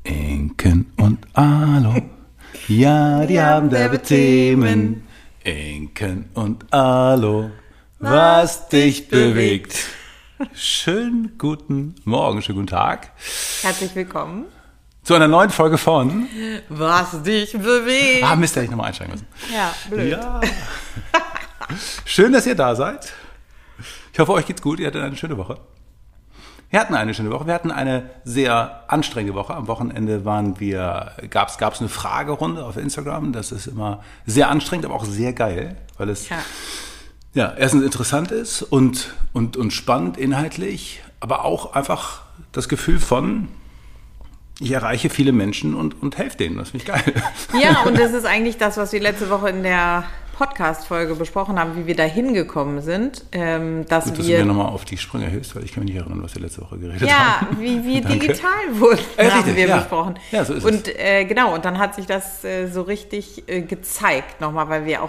Inken und Alo, ja, die haben derbe Themen. Inken und Alo, was dich bewegt. Schönen guten Morgen, schönen guten Tag. Herzlich willkommen zu einer neuen Folge von Was dich bewegt. Mist, hätte ich nochmal einsteigen müssen. Ja, blöd. Ja. Schön, dass ihr da seid. Ich hoffe, euch geht's gut. Ihr hattet eine schöne Woche. Wir hatten eine schöne Woche. Wir hatten eine sehr anstrengende Woche. Am Wochenende gab's eine Fragerunde auf Instagram. Das ist immer sehr anstrengend, aber auch sehr geil, weil es erstens interessant ist und spannend inhaltlich, aber auch einfach das Gefühl von, ich erreiche viele Menschen und helfe denen. Das finde ich geil. Ja, und das ist eigentlich das, was wir letzte Woche in der Podcast-Folge besprochen haben, wie wir da hingekommen sind. Dass du mir nochmal auf die Sprünge hilfst, weil ich kann mich nicht erinnern, was wir letzte Woche geredet haben. Ja, wie wir digital wurden, haben wir besprochen. Ja, so ist es. Und dann hat sich das so richtig gezeigt nochmal, weil wir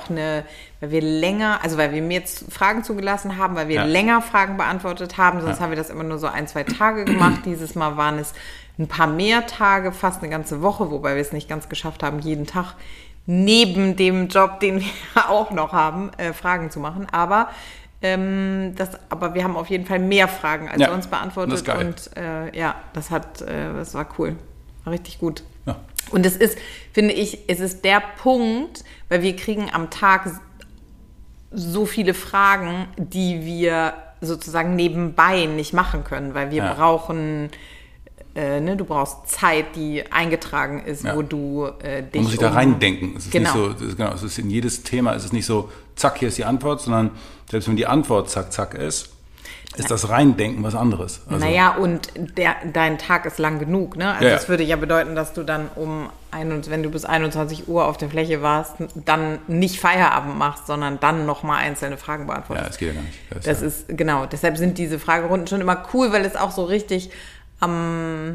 mir jetzt Fragen zugelassen haben, weil wir länger Fragen beantwortet haben, sonst haben wir das immer nur so 1-2 Tage gemacht. Dieses Mal waren es ein paar mehr Tage, fast eine ganze Woche, wobei wir es nicht ganz geschafft haben, jeden Tag neben dem Job, den wir auch noch haben, Fragen zu machen. Aber wir haben auf jeden Fall mehr Fragen als sonst beantwortet. Das ist geil. Und das war cool. War richtig gut. Ja. Und es ist der Punkt, weil wir kriegen am Tag so viele Fragen, die wir sozusagen nebenbei nicht machen können, weil wir brauchen... du brauchst Zeit, die eingetragen ist, wo du dich... Man muss sich da reindenken. Es ist genau. Nicht so, es ist in jedes Thema, es ist nicht so, zack, hier ist die Antwort, sondern selbst wenn die Antwort zack, zack ist das Reindenken was anderes. Also, und dein Tag ist lang genug, ne? Also das würde ja bedeuten, dass du dann wenn du bis 21 Uhr auf der Fläche warst, dann nicht Feierabend machst, sondern dann nochmal einzelne Fragen beantwortest. Ja, das geht ja gar nicht. Das ist, genau, deshalb sind diese Fragerunden schon immer cool, weil es auch so richtig... an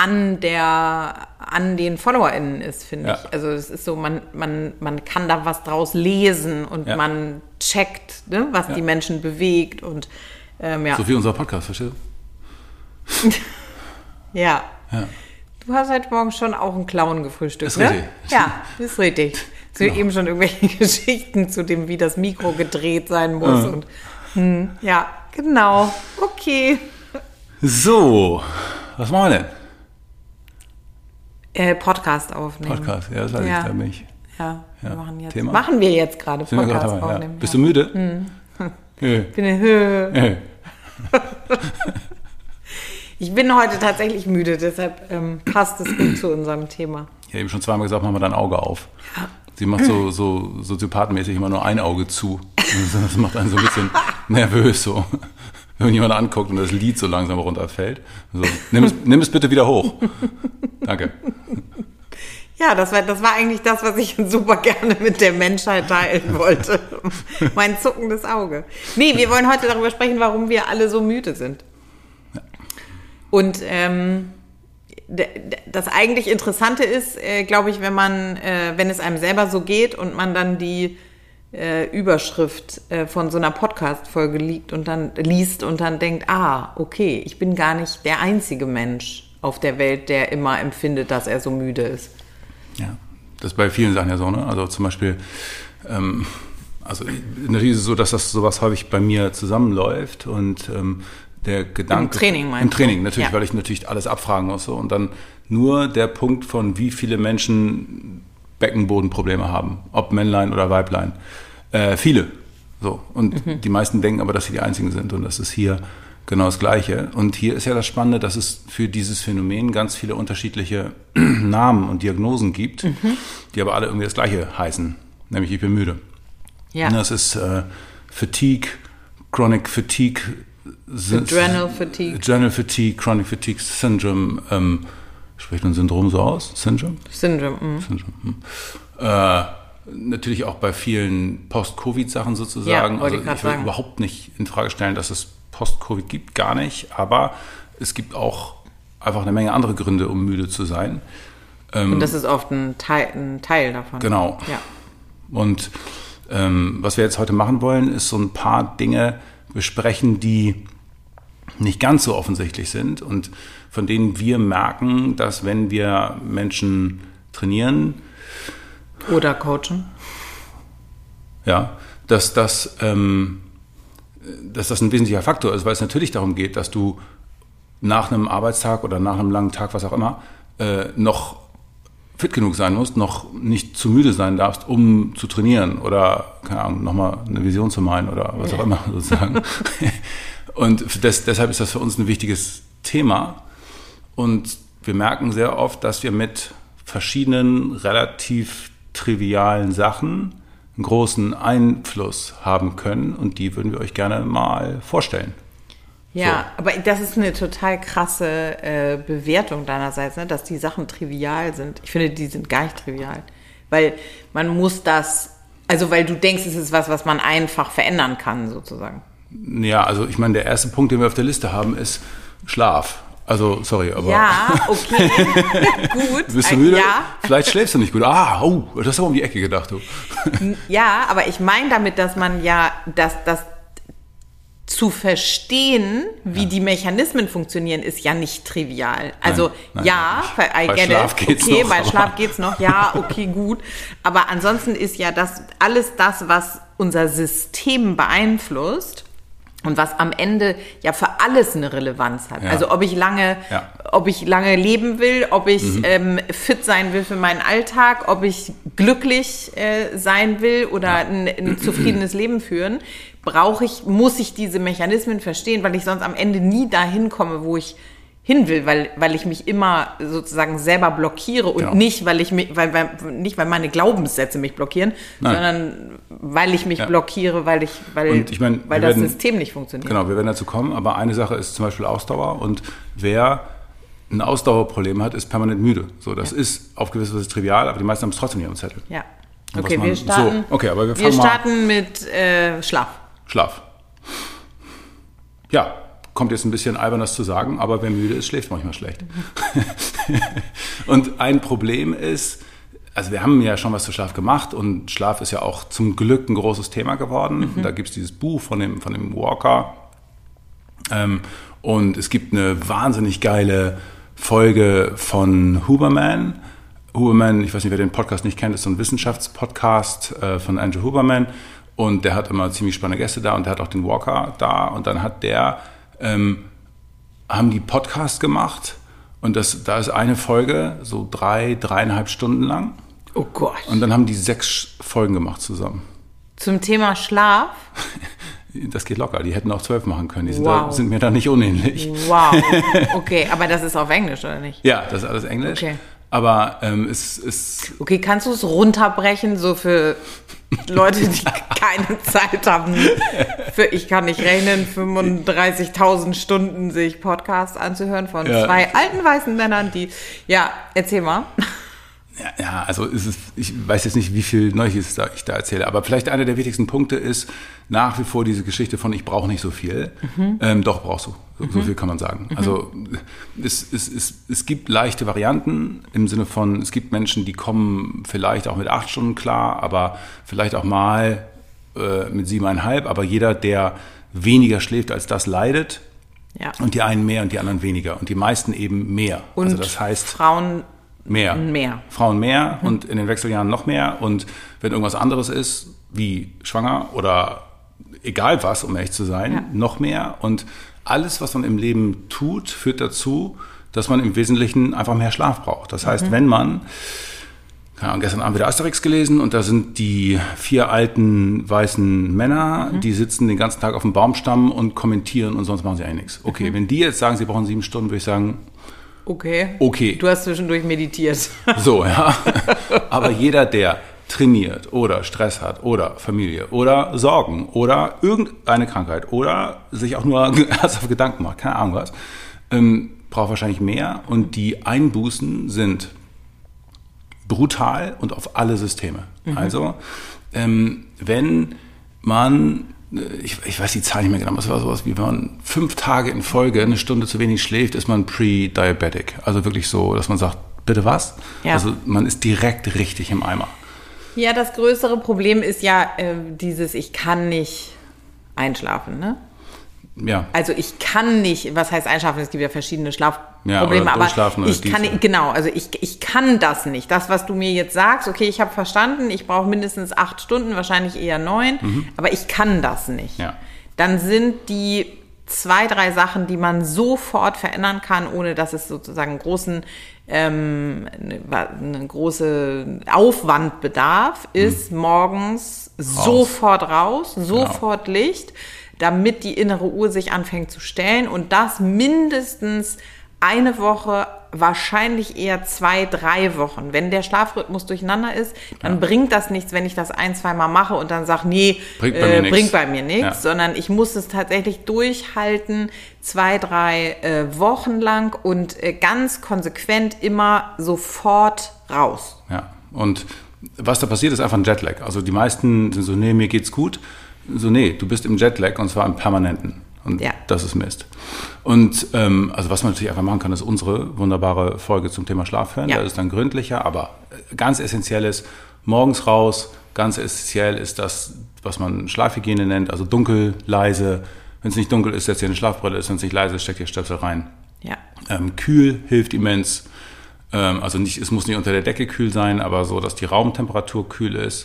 den FollowerInnen ist, finde ich. Also es ist so, man kann da was draus lesen und man checkt, ne, was die Menschen bewegt und so wie unser Podcast, verstehst du? Ja. Du hast heute Morgen schon auch einen Clown gefrühstückt, ist ne? Richtig. Ja, ist richtig. So eben schon irgendwelche Geschichten zu dem, wie das Mikro gedreht sein muss und genau. Okay. So, was machen wir denn? Podcast aufnehmen. Podcast, das weiß ich, da bin ich. Ja, wir machen jetzt. Thema? Machen wir jetzt gerade Podcast aufnehmen. Bist du müde? Ich bin heute tatsächlich müde, deshalb passt es gut zu unserem Thema. Ich habe eben schon zweimal gesagt, mach mal dein Auge auf. Ja. Sie macht so soziopathenmäßig immer nur ein Auge zu. Das macht einen so ein bisschen nervös so. Wenn man jemanden anguckt und das Lied so langsam runterfällt. So, nimm es bitte wieder hoch. Danke. Ja, das war eigentlich das, was ich super gerne mit der Menschheit teilen wollte. Mein zuckendes Auge. Nee, wir wollen heute darüber sprechen, warum wir alle so müde sind. Ja. Und das eigentlich Interessante ist, glaube ich, wenn es einem selber so geht und man dann die Überschrift von so einer Podcast-Folge liest und dann denkt, okay, ich bin gar nicht der einzige Mensch auf der Welt, der immer empfindet, dass er so müde ist. Ja, das ist bei vielen Sachen ja so, ne? Also zum Beispiel, natürlich ist es so, dass das sowas häufig bei mir zusammenläuft und der Gedanke... Im Training, natürlich, weil ich natürlich alles abfragen muss. So, und dann nur der Punkt von, wie viele Menschen Beckenbodenprobleme haben, ob Männlein oder Weiblein. Viele. So. Und die meisten denken aber, dass sie die Einzigen sind. Und das ist hier genau das Gleiche. Und hier ist ja das Spannende, dass es für dieses Phänomen ganz viele unterschiedliche Namen und Diagnosen gibt, die aber alle irgendwie das Gleiche heißen. Nämlich, ich bin müde. Ja. Und das ist Fatigue, Chronic Fatigue, Adrenal Fatigue, Chronic Fatigue Syndrome. Spricht man Syndrom so aus? Syndrome. Natürlich auch bei vielen Post-Covid-Sachen sozusagen. Ja, ich will überhaupt nicht in Frage stellen, dass es Post-Covid gibt, gar nicht. Aber es gibt auch einfach eine Menge andere Gründe, um müde zu sein. Und das ist oft ein Teil davon. Genau. Ja. Und was wir jetzt heute machen wollen, ist so ein paar Dinge besprechen, die nicht ganz so offensichtlich sind und von denen wir merken, dass wenn wir Menschen trainieren oder coachen, ja, dass das ein wesentlicher Faktor ist, weil es natürlich darum geht, dass du nach einem Arbeitstag oder nach einem langen Tag, was auch immer, noch fit genug sein musst, noch nicht zu müde sein darfst, um zu trainieren oder, keine Ahnung, nochmal eine Vision zu malen oder was auch immer sozusagen. Und deshalb ist das für uns ein wichtiges Thema. Und wir merken sehr oft, dass wir mit verschiedenen relativ trivialen Sachen einen großen Einfluss haben können. Und die würden wir euch gerne mal vorstellen. Ja, so. Aber das ist eine total krasse Bewertung deinerseits, ne? Dass die Sachen trivial sind. Ich finde, die sind gar nicht trivial. Weil man muss das, also weil du denkst, es ist was man einfach verändern kann, sozusagen. Ja, also ich meine, der erste Punkt, den wir auf der Liste haben, ist Schlaf. Also, sorry, aber... Ja, okay, gut. Bist du müde? Ja. Vielleicht schläfst du nicht gut. Das hast du um die Ecke gedacht, du. Ja, aber ich meine damit, dass man ja, das zu verstehen, wie die Mechanismen funktionieren, ist ja nicht trivial. Also nein, bei Schlaf geht's noch. Bei Schlaf geht's noch, ja, okay, gut. Aber ansonsten ist ja das alles das, was unser System beeinflusst und was am Ende ja für alles eine Relevanz hat. Ja. Also ob ich lange leben will, ob ich fit sein will für meinen Alltag, ob ich glücklich sein will oder ein zufriedenes Leben führen, muss ich diese Mechanismen verstehen, weil ich sonst am Ende nie dahin komme, wo ich hin will, weil ich mich immer sozusagen selber blockiere und nicht, weil meine Glaubenssätze mich blockieren, sondern weil ich mich blockiere, weil das System nicht funktioniert. Genau, wir werden dazu kommen, aber eine Sache ist zum Beispiel Ausdauer und wer ein Ausdauerproblem hat, ist permanent müde. So, das ist auf gewisse Weise trivial, aber die meisten haben es trotzdem nicht am Zettel. Ja. Okay, wir starten mit Schlaf. Ja, kommt jetzt ein bisschen albern, das zu sagen, aber wer müde ist, schläft manchmal schlecht. Und ein Problem ist, also wir haben ja schon was zu Schlaf gemacht und Schlaf ist ja auch zum Glück ein großes Thema geworden. Da gibt es dieses Buch von dem Walker und es gibt eine wahnsinnig geile Folge von Huberman. Huberman, ich weiß nicht, wer den Podcast nicht kennt, ist so ein Wissenschaftspodcast von Andrew Huberman. Und der hat immer ziemlich spannende Gäste da und der hat auch den Walker da. Und dann haben die Podcast gemacht und da ist eine Folge so 3,5 Stunden lang. Oh Gott. Und dann haben die 6 Folgen gemacht zusammen. Zum Thema Schlaf? Das geht locker, die hätten auch 12 machen können. Die sind mir da nicht unähnlich. Wow, okay, aber das ist auf Englisch, oder nicht? Ja, das ist alles Englisch. Okay. Aber es ist... Okay, kannst du es runterbrechen, so für Leute, die keine Zeit haben, ich kann nicht rechnen, 35.000 Stunden sich Podcasts anzuhören von 2 alten weißen Männern, erzähl mal. Ja, also ich weiß jetzt nicht, wie viel Neues ich da erzähle, aber vielleicht einer der wichtigsten Punkte ist nach wie vor diese Geschichte von ich brauche nicht so viel. Doch, brauchst du. So viel kann man sagen. Also es gibt leichte Varianten im Sinne von, es gibt Menschen, die kommen vielleicht auch mit 8 Stunden klar, aber vielleicht auch mal mit 7,5. Aber jeder, der weniger schläft als das, leidet. Ja. Und die einen mehr und die anderen weniger. Und die meisten eben mehr. Und also das heißt, Frauen mehr. Frauen mehr und in den Wechseljahren noch mehr. Und wenn irgendwas anderes ist, wie schwanger oder egal was, um ehrlich zu sein, noch mehr. Und alles, was man im Leben tut, führt dazu, dass man im Wesentlichen einfach mehr Schlaf braucht. Das heißt, wenn man, gestern Abend wieder Asterix gelesen und da sind die 4 alten weißen Männer, die sitzen den ganzen Tag auf dem Baumstamm und kommentieren und sonst machen sie eigentlich nichts. Okay, wenn die jetzt sagen, sie brauchen 7 Stunden, würde ich sagen, okay. Du hast zwischendurch meditiert. So, ja. Aber jeder, der trainiert oder Stress hat oder Familie oder Sorgen oder irgendeine Krankheit oder sich auch nur ernsthaft Gedanken macht, keine Ahnung was, braucht wahrscheinlich mehr und die Einbußen sind brutal und auf alle Systeme. Also, wenn man, ich weiß die Zahl nicht mehr genau, was war sowas wie, wenn man 5 Tage in Folge 1 Stunde zu wenig schläft, ist man pre-diabetic. Also wirklich so, dass man sagt, bitte was? Ja. Also man ist direkt richtig im Eimer. Ja, das größere Problem ist ja dieses, ich kann nicht einschlafen, ne? Ja. Also ich kann nicht, was heißt einschlafen? Es gibt ja verschiedene Schlafprobleme, aber ich kann das nicht. Das, was du mir jetzt sagst, okay, ich habe verstanden, ich brauche mindestens 8 Stunden, wahrscheinlich eher 9, aber ich kann das nicht. Ja. Dann sind die 2, 3 Sachen, die man sofort verändern kann, ohne dass es sozusagen einen großen Aufwand bedarf, ist morgens sofort raus, sofort Licht, damit die innere Uhr sich anfängt zu stellen und das mindestens eine Woche, wahrscheinlich eher 2, 3 Wochen. Wenn der Schlafrhythmus durcheinander ist, dann bringt das nichts, wenn ich das 1, 2 Mal mache und dann sage, nee, bringt bei mir nichts, sondern ich muss es tatsächlich durchhalten, 2, 3 Wochen lang und ganz konsequent immer sofort raus. Ja, und was da passiert, ist einfach ein Jetlag. Also die meisten sind so, nee, mir geht's gut. So, nee, du bist im Jetlag und zwar im permanenten. Und das ist Mist. Und also was man natürlich einfach machen kann, ist unsere wunderbare Folge zum Thema Schlaf hören. Ja. Das ist dann gründlicher, aber ganz essentiell ist, morgens raus, ganz essentiell ist das, was man Schlafhygiene nennt, also dunkel, leise. Wenn es nicht dunkel ist, setzt ihr eine Schlafbrille, wenn es nicht leise ist, steckt ihr Stöpsel rein. Ja. Kühl hilft immens. Also nicht, es muss nicht unter der Decke kühl sein, aber so, dass die Raumtemperatur kühl ist.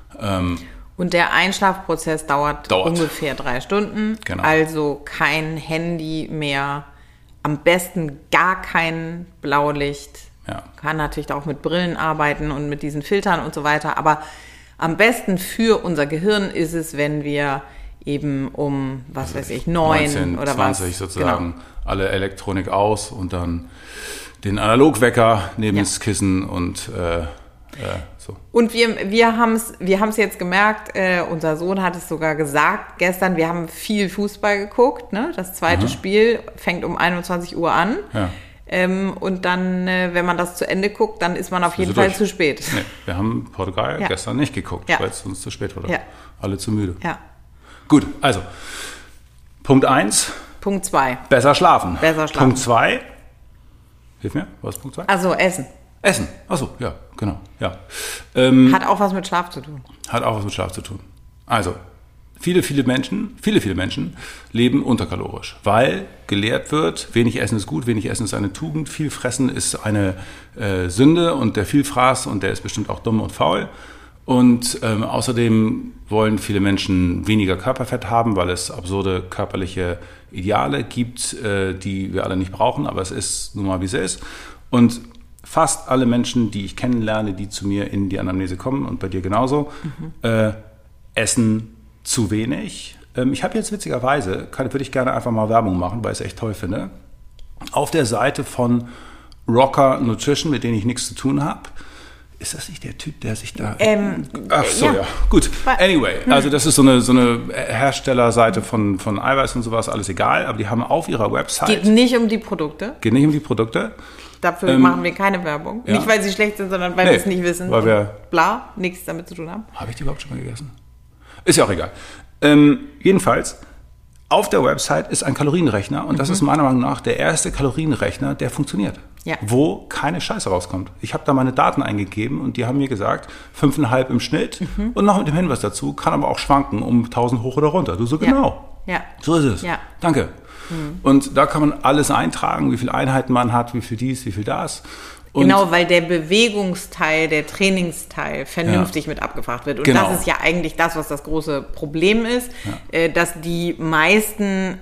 Und der Einschlafprozess dauert ungefähr 3 Stunden. Genau. Also kein Handy mehr. Am besten gar kein Blaulicht. Ja. Kann natürlich auch mit Brillen arbeiten und mit diesen Filtern und so weiter. Aber am besten für unser Gehirn ist es, wenn wir eben um, 9 oder 20 sozusagen alle Elektronik aus und dann den Analogwecker neben das Kissen und so. Und wir haben es jetzt gemerkt, unser Sohn hat es sogar gesagt gestern, wir haben viel Fußball geguckt, ne? Das zweite Spiel fängt um 21 Uhr an. Ja. Und dann, wenn man das zu Ende guckt, dann ist man auf jeden Fall zu spät. Nee, wir haben Portugal gestern nicht geguckt, weil es uns zu spät wurde. Ja. Alle zu müde. Ja. Gut, also Punkt 1. Punkt 2. Besser schlafen. Punkt 2. Hilf mir, was ist Punkt 2? Also Essen. Essen, achso, ja, genau. Ja. Hat auch was mit Schlaf zu tun. Also, viele Menschen leben unterkalorisch, weil gelehrt wird, wenig Essen ist gut, wenig Essen ist eine Tugend, viel Fressen ist eine Sünde und der Vielfraß und der ist bestimmt auch dumm und faul. Und außerdem wollen viele Menschen weniger Körperfett haben, weil es absurde körperliche Ideale gibt, die wir alle nicht brauchen, aber es ist nun mal, wie es ist. Und fast alle Menschen, die ich kennenlerne, die zu mir in die Anamnese kommen und bei dir genauso, essen zu wenig. Ich habe jetzt witzigerweise, würde ich gerne einfach mal Werbung machen, weil ich es echt toll finde, auf der Seite von Rocker Nutrition, mit denen ich nichts zu tun habe. Ist das nicht der Typ, der sich da... Ach so, ja. Gut. Anyway, also das ist so eine Herstellerseite von Eiweiß und sowas, alles egal, aber die haben auf ihrer Website... Geht nicht um die Produkte. Dafür machen wir keine Werbung. Ja. Nicht, weil sie schlecht sind, sondern weil wir es nicht wissen. Weil wir nichts damit zu tun haben. Habe ich die überhaupt schon mal gegessen? Ist ja auch egal. Jedenfalls, auf der Website ist ein Kalorienrechner und das ist meiner Meinung nach der erste Kalorienrechner, der funktioniert. Ja. Wo keine Scheiße rauskommt. Ich habe da meine Daten eingegeben und die haben mir gesagt, 5,5 im Schnitt und noch mit dem Hinweis dazu, kann aber auch schwanken um 1000 hoch oder runter. Du so, genau. Ja. So ist es. Ja. Danke. Und da kann man alles eintragen, wie viele Einheiten man hat, wie viel dies, wie viel das. Und genau, weil der Bewegungsteil, der Trainingsteil vernünftig mit abgefragt wird. Und das ist ja eigentlich das, was das große Problem ist, dass die meisten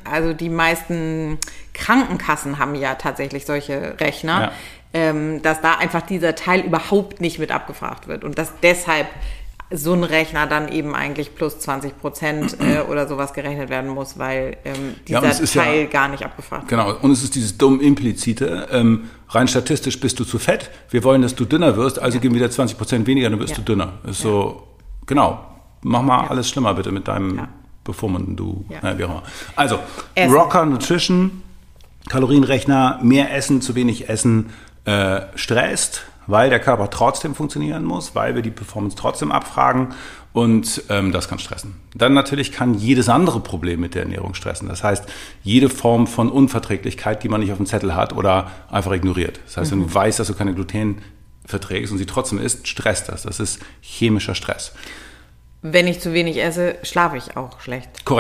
Krankenkassen haben ja tatsächlich solche Rechner, dass da einfach dieser Teil überhaupt nicht mit abgefragt wird. Und dass deshalb so ein Rechner dann eben eigentlich plus 20% oder sowas gerechnet werden muss, weil dieser Teil gar nicht abgefragt wird. Genau, und es ist dieses dumm implizite, rein statistisch bist du zu fett, wir wollen, dass du dünner wirst, also geben wir dir 20% weniger, dann wirst du dünner. Ist so, genau, mach mal alles schlimmer bitte mit deinem befummenden wie auch immer. Also, Essen. Rocker Nutrition, Kalorienrechner, mehr Essen, zu wenig Essen, stresst, weil der Körper trotzdem funktionieren muss, weil wir die Performance trotzdem abfragen und das kann stressen. Dann natürlich kann jedes andere Problem mit der Ernährung stressen. Das heißt, jede Form von Unverträglichkeit, die man nicht auf dem Zettel hat oder einfach ignoriert. Das heißt, wenn du weißt, dass du keine Gluten verträgst und sie trotzdem isst, stresst das. Das ist chemischer Stress. Wenn ich zu wenig esse, schlafe ich auch schlecht. Korrekt.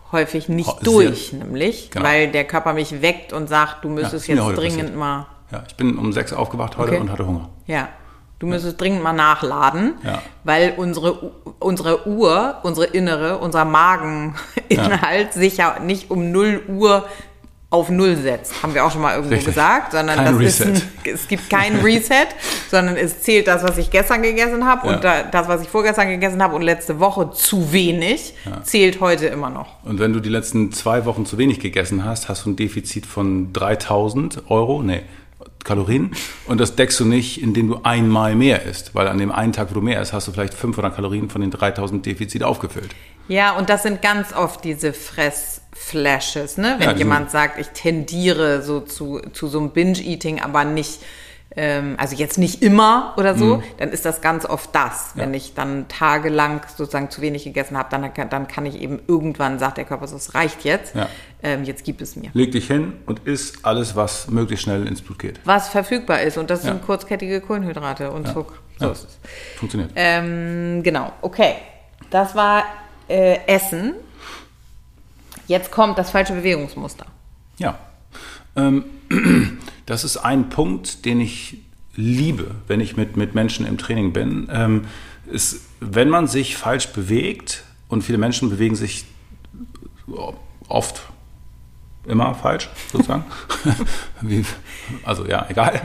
häufig nicht durch, nämlich, genau. Weil der Körper mich weckt und sagt, du müsstest jetzt dringend mal... Ja, ich bin um 6 aufgewacht heute und hatte Hunger. Ja, du müsstest dringend mal nachladen, weil unsere Uhr, unser Mageninhalt sich ja nicht um 0 Uhr auf 0 setzt, haben wir auch schon mal irgendwo gesagt, sondern es gibt kein Reset, sondern es zählt das, was ich gestern gegessen habe und das, was ich vorgestern gegessen habe und letzte Woche zu wenig, zählt heute immer noch. Und wenn du die letzten 2 Wochen zu wenig gegessen hast, hast du ein Defizit von 3.000 Kalorien und das deckst du nicht, indem du einmal mehr isst, weil an dem einen Tag, wo du mehr isst, hast du vielleicht 500 Kalorien von den 3.000 Defizit aufgefüllt. Ja, und das sind ganz oft diese Fressflashes, ne? Wenn jemand sagt, ich tendiere so zu so einem Binge-Eating, aber nicht, also jetzt nicht immer oder so, dann ist das ganz oft das. Wenn ich dann tagelang sozusagen zu wenig gegessen habe, dann kann ich eben irgendwann, sagt der Körper so, es reicht jetzt, jetzt gib es mir. Leg dich hin und isst alles, was möglichst schnell ins Blut geht. Was verfügbar ist und das sind kurzkettige Kohlenhydrate und Zucker. So ist es. Funktioniert. Genau, okay. Das war Essen. Jetzt kommt das falsche Bewegungsmuster. Ja. Das ist ein Punkt, den ich liebe, wenn ich mit Menschen im Training bin, ist, wenn man sich falsch bewegt, und viele Menschen bewegen sich oft immer falsch, sozusagen, also ja, egal,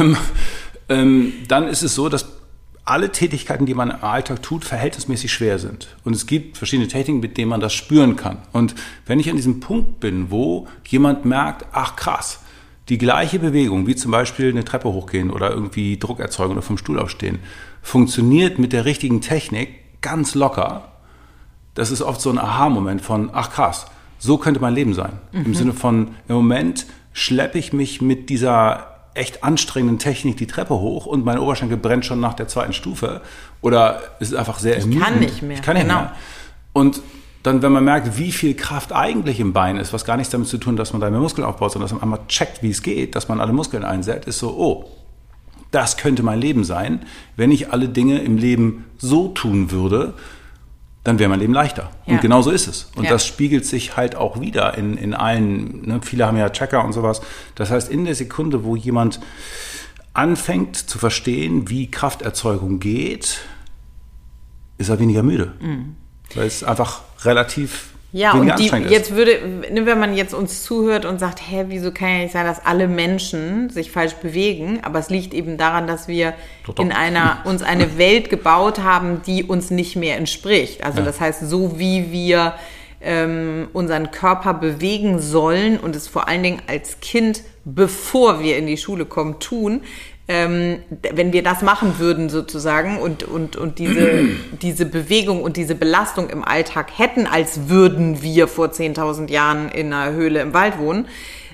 dann ist es so, dass alle Tätigkeiten, die man im Alltag tut, verhältnismäßig schwer sind. Und es gibt verschiedene Techniken, mit denen man das spüren kann. Und wenn ich an diesem Punkt bin, wo jemand merkt, ach krass, die gleiche Bewegung, wie zum Beispiel eine Treppe hochgehen oder irgendwie Druck erzeugen oder vom Stuhl aufstehen, funktioniert mit der richtigen Technik ganz locker. Das ist oft so ein Aha-Moment von, ach krass, so könnte mein Leben sein. Im Sinne von, im Moment schleppe ich mich mit dieser echt anstrengenden Technik die Treppe hoch und mein Oberschenkel brennt schon nach der 2. Stufe oder es ist einfach sehr ermüdend. Ich kann nicht mehr. Und dann, wenn man merkt, wie viel Kraft eigentlich im Bein ist, was gar nichts damit zu tun, dass man da mehr Muskeln aufbaut, sondern dass man einmal checkt, wie es geht, dass man alle Muskeln einsetzt, ist so, oh, das könnte mein Leben sein. Wenn ich alle Dinge im Leben so tun würde, dann wäre mein Leben leichter. Ja. Und genau so ist es. Und das spiegelt sich halt auch wieder in allen, ne? Viele haben ja Tracker und sowas. Das heißt, in der Sekunde, wo jemand anfängt zu verstehen, wie Krafterzeugung geht, ist er weniger müde. Weil es einfach relativ weniger anstrengend ist. Jetzt wenn man jetzt uns zuhört und sagt, wieso kann ja nicht sein, dass alle Menschen sich falsch bewegen, aber es liegt eben daran, dass wir uns eine Welt gebaut haben, die uns nicht mehr entspricht. Also das heißt, so wie wir unseren Körper bewegen sollen und es vor allen Dingen als Kind, bevor wir in die Schule kommen, tun, wenn wir das machen würden sozusagen und diese Bewegung und diese Belastung im Alltag hätten, als würden wir vor 10.000 Jahren in einer Höhle im Wald wohnen,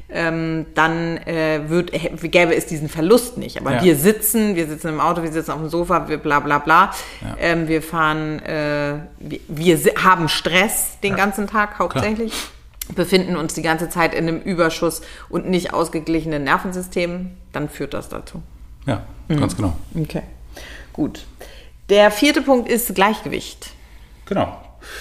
dann gäbe es diesen Verlust nicht. Aber wir sitzen im Auto, wir sitzen auf dem Sofa, wir bla bla bla. Ja. Wir fahren, wir haben Stress den ganzen Tag hauptsächlich. Klar. Befinden uns die ganze Zeit in einem Überschuss und nicht ausgeglichenen Nervensystem, dann führt das dazu. Ja, ganz genau. Okay, gut. Der 4. Punkt ist Gleichgewicht. Genau.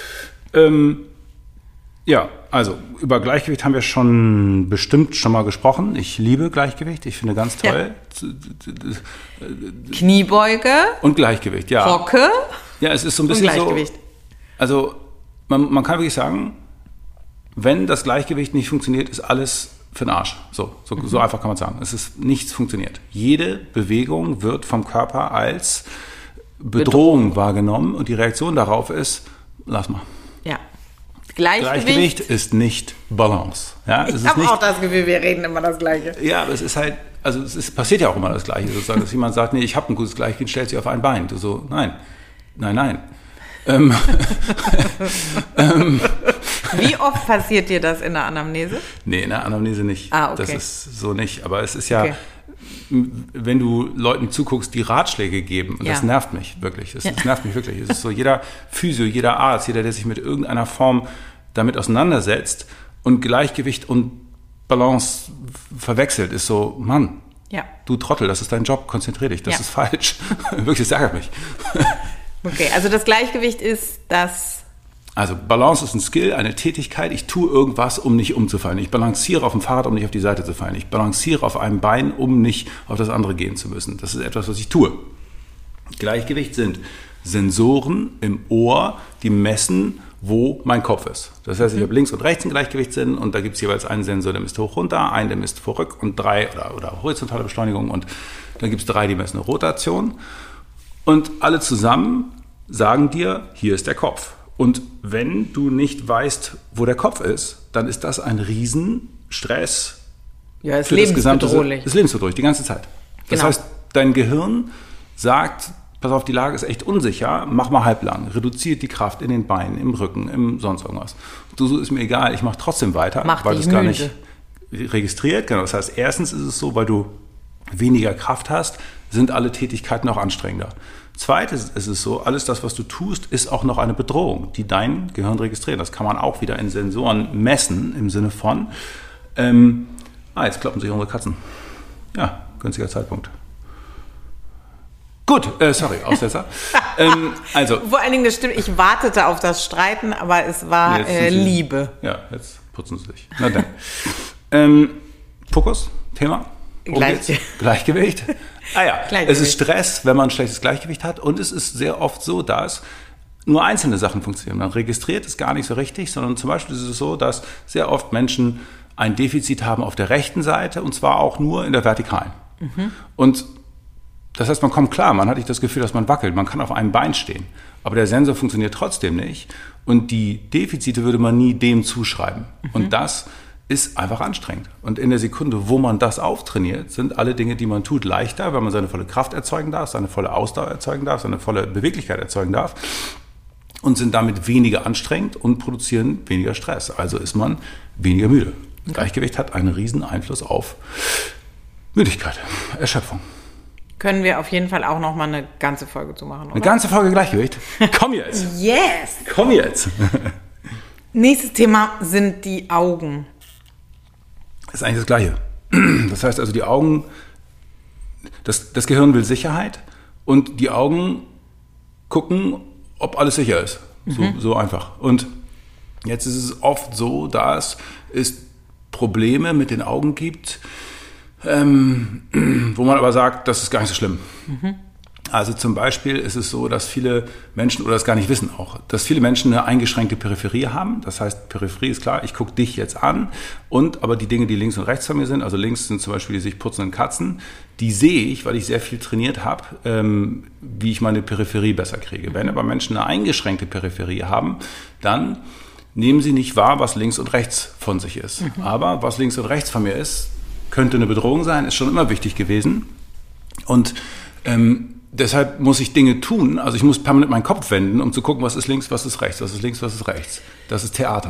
Also über Gleichgewicht haben wir bestimmt schon mal gesprochen. Ich liebe Gleichgewicht, ich finde ganz toll. Ja. Kniebeuge. Und Gleichgewicht, ja. Hocke. Ja, es ist so ein bisschen Gleichgewicht. So. Also man kann wirklich sagen, wenn das Gleichgewicht nicht funktioniert, ist alles für den Arsch. So einfach kann man sagen. Es ist nichts funktioniert. Jede Bewegung wird vom Körper als Bedrohung wahrgenommen und die Reaktion darauf ist, lass mal. Ja. Gleichgewicht ist nicht Balance. Ja, ich habe auch das Gefühl, wir reden immer das Gleiche. Ja, aber es ist halt, passiert ja auch immer das Gleiche, sozusagen, dass jemand sagt, nee, ich habe ein gutes Gleichgewicht, stellt sich auf ein Bein. Du so, nein. Wie oft passiert dir das in der Anamnese? Nee, in der Anamnese nicht. Okay. Das ist so nicht. Aber es ist ja, wenn du Leuten zuguckst, die Ratschläge geben, und das nervt mich wirklich. Das nervt mich wirklich. Es ist so, jeder Physio, jeder Arzt, jeder, der sich mit irgendeiner Form damit auseinandersetzt und Gleichgewicht und Balance verwechselt, ist so, Mann, du Trottel, das ist dein Job, konzentrier dich, das ist falsch. Wirklich, das ärgert mich. Okay, also das Gleichgewicht ist das Also Balance ist ein Skill, eine Tätigkeit. Ich tue irgendwas, um nicht umzufallen. Ich balanciere auf dem Fahrrad, um nicht auf die Seite zu fallen. Ich balanciere auf einem Bein, um nicht auf das andere gehen zu müssen. Das ist etwas, was ich tue. Gleichgewicht sind Sensoren im Ohr, die messen, wo mein Kopf ist. Das heißt, ich habe links und rechts einen Gleichgewichtssinn und da gibt es jeweils einen Sensor, der misst hoch, runter, einen, der misst vorrück und 3 oder horizontale Beschleunigung und dann gibt es 3, die messen eine Rotation. Und alle zusammen sagen dir, hier ist der Kopf. Und wenn du nicht weißt, wo der Kopf ist, dann ist das ein Riesenstress. Ja, ist lebensbedrohlich. Ist lebensbedrohlich, die ganze Zeit. Das heißt, dein Gehirn sagt, pass auf, die Lage ist echt unsicher, mach mal halblang. Reduziert die Kraft in den Beinen, im Rücken, im sonst irgendwas. Du, so ist mir egal, ich mache trotzdem weiter, weil du es gar nicht registriert. Genau. Das heißt, erstens ist es so, weil du weniger Kraft hast, sind alle Tätigkeiten auch anstrengender. Zweitens ist es so, alles das, was du tust, ist auch noch eine Bedrohung, die dein Gehirn registriert. Das kann man auch wieder in Sensoren messen, im Sinne von, jetzt kloppen sich unsere Katzen. Ja, günstiger Zeitpunkt. Gut, sorry, Aussetzer. Also, vor allen Dingen, das stimmt, ich wartete auf das Streiten, aber es war Liebe. Ja, jetzt putzen sie sich. Na dann. Fokus, Thema? Gleichgewicht. Es ist Stress, wenn man ein schlechtes Gleichgewicht hat und es ist sehr oft so, dass nur einzelne Sachen funktionieren. Man registriert es gar nicht so richtig, sondern zum Beispiel ist es so, dass sehr oft Menschen ein Defizit haben auf der rechten Seite und zwar auch nur in der Vertikalen. Und das heißt, man kommt klar, man hat nicht das Gefühl, dass man wackelt, man kann auf einem Bein stehen, aber der Sensor funktioniert trotzdem nicht und die Defizite würde man nie dem zuschreiben. Und das ist einfach anstrengend. Und in der Sekunde, wo man das auftrainiert, sind alle Dinge, die man tut, leichter, weil man seine volle Kraft erzeugen darf, seine volle Ausdauer erzeugen darf, seine volle Beweglichkeit erzeugen darf und sind damit weniger anstrengend und produzieren weniger Stress. Also ist man weniger müde. Okay. Gleichgewicht hat einen riesen Einfluss auf Müdigkeit, Erschöpfung. Können wir auf jeden Fall auch noch mal eine ganze Folge zu machen, oder? Eine ganze Folge Gleichgewicht? Komm jetzt! Yes! Komm jetzt! Nächstes Thema sind die Augen. Das ist eigentlich das Gleiche. Das heißt also, die Augen, das Gehirn will Sicherheit und die Augen gucken, ob alles sicher ist. So einfach. Und jetzt ist es oft so, dass es Probleme mit den Augen gibt, wo man aber sagt, das ist gar nicht so schlimm. Also zum Beispiel ist es so, dass viele Menschen, oder das gar nicht wissen auch, dass viele Menschen eine eingeschränkte Peripherie haben. Das heißt, Peripherie ist klar, ich gucke dich jetzt an aber die Dinge, die links und rechts von mir sind, also links sind zum Beispiel die sich putzenden Katzen, die sehe ich, weil ich sehr viel trainiert habe, wie ich meine Peripherie besser kriege. Wenn aber Menschen eine eingeschränkte Peripherie haben, dann nehmen sie nicht wahr, was links und rechts von sich ist. Aber was links und rechts von mir ist, könnte eine Bedrohung sein, ist schon immer wichtig gewesen. Und deshalb muss ich Dinge tun, also ich muss permanent meinen Kopf wenden, um zu gucken, was ist links, was ist rechts, was ist links, was ist rechts. Das ist Theater.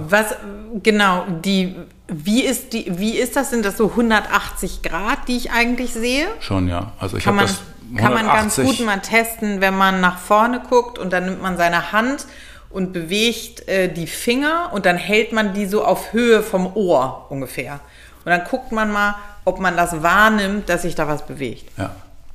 Wie ist das? Sind das so 180 Grad, die ich eigentlich sehe? Schon, ja. Also kann man ganz gut mal testen, wenn man nach vorne guckt und dann nimmt man seine Hand und bewegt die Finger und dann hält man die so auf Höhe vom Ohr ungefähr. Und dann guckt man mal, ob man das wahrnimmt, dass sich da was bewegt. Ja.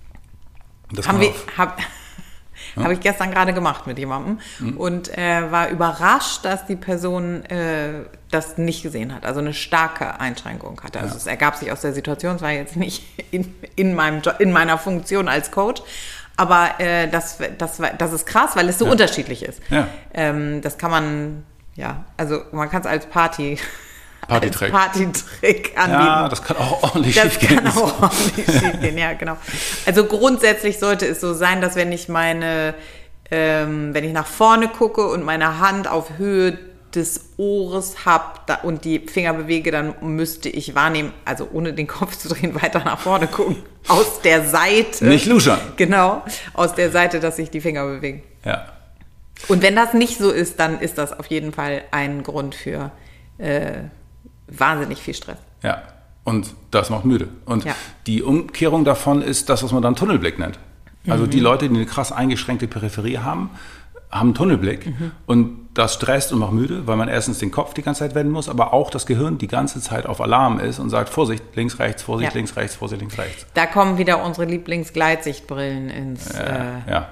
Habe ich gestern gerade gemacht mit jemandem und war überrascht, dass die Person das nicht gesehen hat, also eine starke Einschränkung hatte. Also es ergab sich aus der Situation, es war jetzt nicht in meiner Funktion als Coach, aber das ist krass, weil es so unterschiedlich ist. Ja. Das kann man, man kann es als Partytrick anbieten. Ja, das kann auch ordentlich schiefgehen. Ja, genau. Also grundsätzlich sollte es so sein, dass wenn ich nach vorne gucke und meine Hand auf Höhe des Ohres habe und die Finger bewege, dann müsste ich wahrnehmen, also ohne den Kopf zu drehen, weiter nach vorne gucken. Aus der Seite. Nicht luschern. Genau, aus der Seite, dass sich die Finger bewegen. Ja. Und wenn das nicht so ist, dann ist das auf jeden Fall ein Grund für wahnsinnig viel Stress. Ja, und das macht müde. Und die Umkehrung davon ist das, was man dann Tunnelblick nennt. Also die Leute, die eine krass eingeschränkte Peripherie haben einen Tunnelblick. Und das stresst und macht müde, weil man erstens den Kopf die ganze Zeit wenden muss, aber auch das Gehirn die ganze Zeit auf Alarm ist und sagt, Vorsicht, links, rechts, Vorsicht, links, rechts, Vorsicht, links, rechts. Da kommen wieder unsere Lieblingsgleitsichtbrillen ins...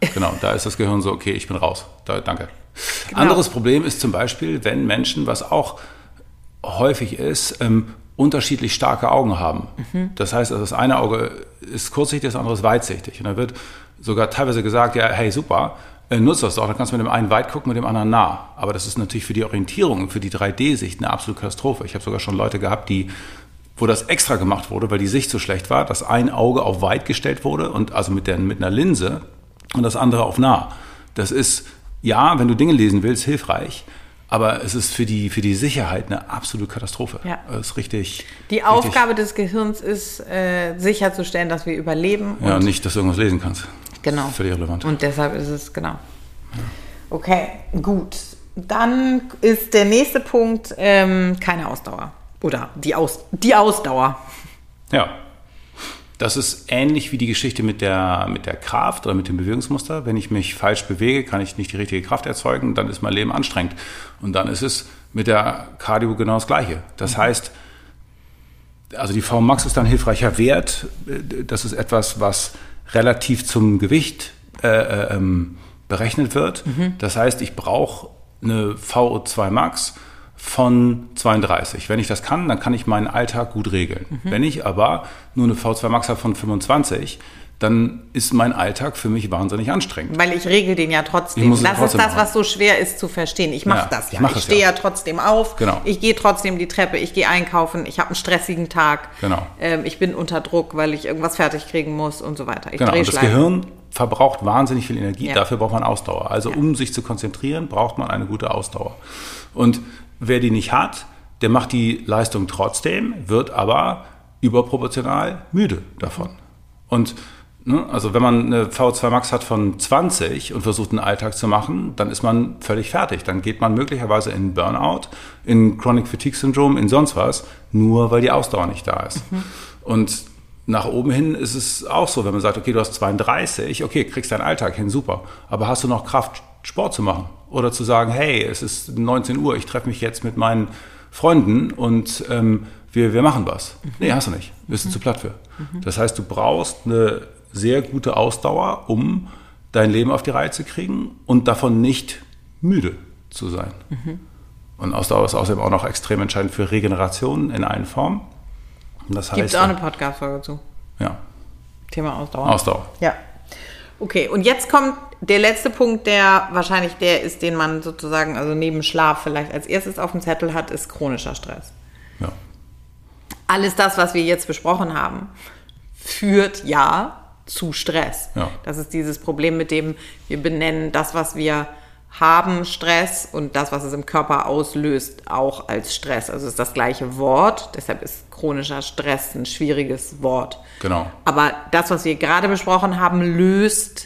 Genau, da ist das Gehirn so, okay, ich bin raus. Danke. Genau. Anderes Problem ist zum Beispiel, wenn Menschen, was auch häufig ist, unterschiedlich starke Augen haben. Das heißt, also das eine Auge ist kurzsichtig, das andere ist weitsichtig. Und da wird sogar teilweise gesagt, ja, hey, super, nutzt das doch, dann kannst du mit dem einen weit gucken, mit dem anderen nah. Aber das ist natürlich für die Orientierung, für die 3D-Sicht eine absolute Katastrophe. Ich habe sogar schon Leute gehabt, wo das extra gemacht wurde, weil die Sicht so schlecht war, dass ein Auge auf weit gestellt wurde, und also mit einer Linse, und das andere auf nah. Das ist, ja, wenn du Dinge lesen willst, hilfreich, aber es ist für die Sicherheit eine absolute Katastrophe. Ja. Das ist richtig. Die Aufgabe des Gehirns ist, sicherzustellen, dass wir überleben. Ja, und nicht, dass du irgendwas lesen kannst. Genau. Völlig relevant. Und deshalb ist es, genau. Okay, gut. Dann ist der nächste Punkt keine Ausdauer. Oder die Ausdauer. Ja. Das ist ähnlich wie die Geschichte mit der Kraft oder mit dem Bewegungsmuster. Wenn ich mich falsch bewege, kann ich nicht die richtige Kraft erzeugen, dann ist mein Leben anstrengend. Und dann ist es mit der Cardio genau das Gleiche. Das heißt, also die VMAX ist dann ein hilfreicher Wert. Das ist etwas, was relativ zum Gewicht berechnet wird. Das heißt, ich brauche eine VO2 Max von 32. Wenn ich das kann, dann kann ich meinen Alltag gut regeln. Wenn ich aber nur eine VO2 Max habe von 25, dann ist mein Alltag für mich wahnsinnig anstrengend. Weil ich regel den ja trotzdem. Das ist das, was so schwer ist zu verstehen. Ich mache das ja. Ich stehe ja trotzdem auf. Genau. Ich gehe trotzdem die Treppe. Ich gehe einkaufen. Ich habe einen stressigen Tag. Genau. Ich bin unter Druck, weil ich irgendwas fertig kriegen muss und so weiter. Genau. Und das Gehirn verbraucht wahnsinnig viel Energie. Ja. Dafür braucht man Ausdauer. Also um sich zu konzentrieren, braucht man eine gute Ausdauer. Und wer die nicht hat, der macht die Leistung trotzdem, wird aber überproportional müde davon. Und also wenn man eine VO2 Max hat von 20 und versucht einen Alltag zu machen, dann ist man völlig fertig. Dann geht man möglicherweise in Burnout, in Chronic Fatigue Syndrome, in sonst was, nur weil die Ausdauer nicht da ist. Und nach oben hin ist es auch so, wenn man sagt, okay, du hast 32, okay, kriegst deinen Alltag hin, super. Aber hast du noch Kraft, Sport zu machen? Oder zu sagen, hey, es ist 19 Uhr, ich treffe mich jetzt mit meinen Freunden und wir machen was. Nee, hast du nicht. Bist du zu platt für. Das heißt, du brauchst eine sehr gute Ausdauer, um dein Leben auf die Reihe zu kriegen und davon nicht müde zu sein. Und Ausdauer ist außerdem auch noch extrem entscheidend für Regeneration in allen Formen. Das heißt, gibt es auch eine Podcast-Folge zu. Ja. Thema Ausdauer. Ausdauer. Ja. Okay, und jetzt kommt der letzte Punkt, der wahrscheinlich der ist, den man sozusagen, also neben Schlaf vielleicht als erstes auf dem Zettel hat, ist chronischer Stress. Ja. Alles das, was wir jetzt besprochen haben, führt ja zu Stress. Ja. Das ist dieses Problem, mit dem wir benennen das, was wir haben, Stress, und das, was es im Körper auslöst, auch als Stress. Also es ist das gleiche Wort, deshalb ist chronischer Stress ein schwieriges Wort. Genau. Aber das, was wir gerade besprochen haben, löst